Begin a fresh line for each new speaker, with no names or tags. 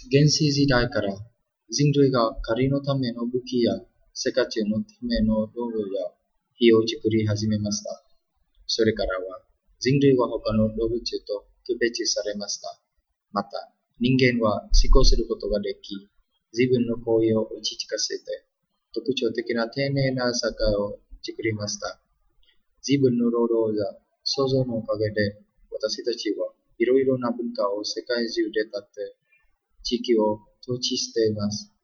原始時代から人類が狩りのための武器や生活のための道具や火を作り始めました。それからは人類は他の動物と区別されました。また、人間は思考することができ、自分の行為を落ち着かせて、特徴的な丁寧な社会を作りました。自分の労働や創造のおかげで、私たちはいろいろな文化を世界中で立って、地域を統治しています。